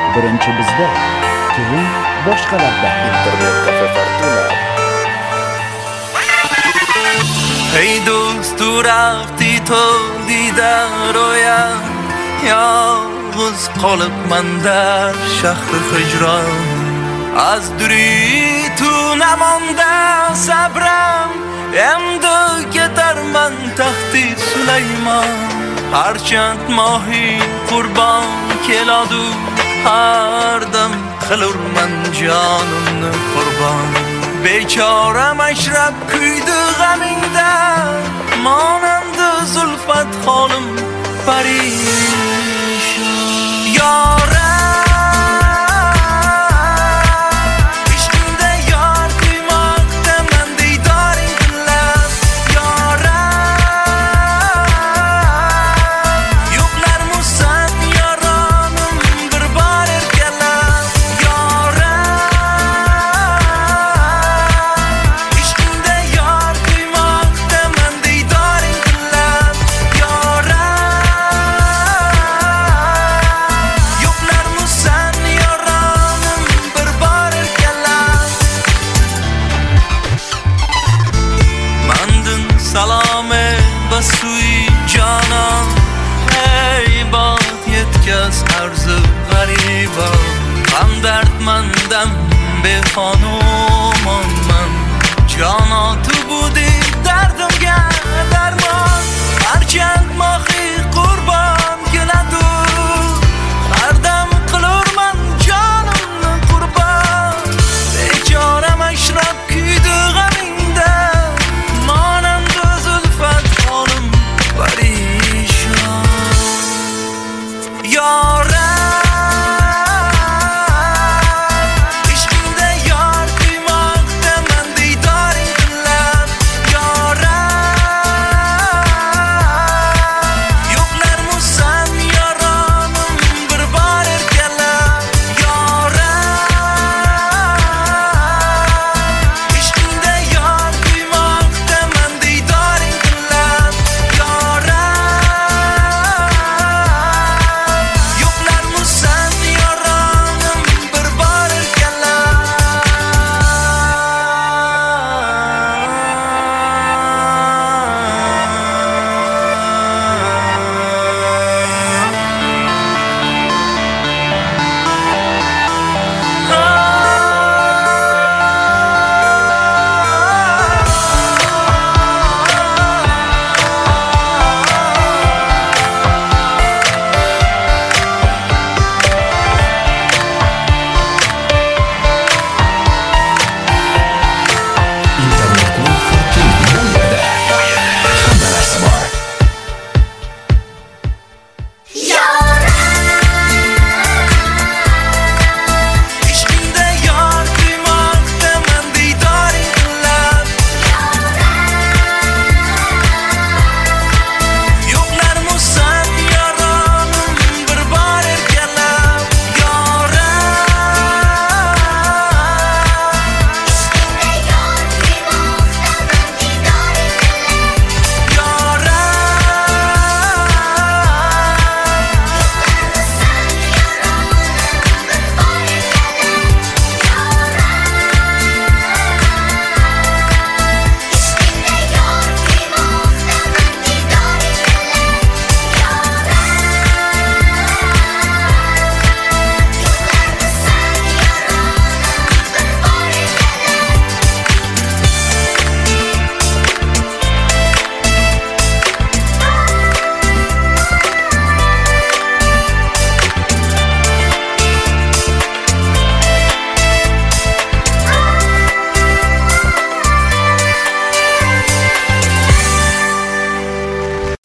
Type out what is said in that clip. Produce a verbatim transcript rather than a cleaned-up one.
birinchi bizda, keyin boshqalarda. Internet kafe Fortuna. Hey dost tu rafti to didar ro'yam, yolg'iz qolibman dar shahri hijron. Az duri tu namonda sabram, endi ketarman taxti Sulaymon. Harchand mohi qurbon keladu, har dam qilurman jonimni qurbon. Bechoram ashrab kuydi g'amingda, monandi zulfat holim parishon. Yoram ishqingda yor kuymoqda man diydoring tilab. Yoram yo'qlar musan yoronim bir bor erkalab. Yoram ishqingda yor kuymoqda man diydoring tilab. Yoram yo'qlar musan yoronim bir bor erkalab. Mandin salome basui jonon, hey bot yetkaz arzu g'ariba. Hamdardmandam beqonunman, jonoti budi dardimga darmon. Harchand mohi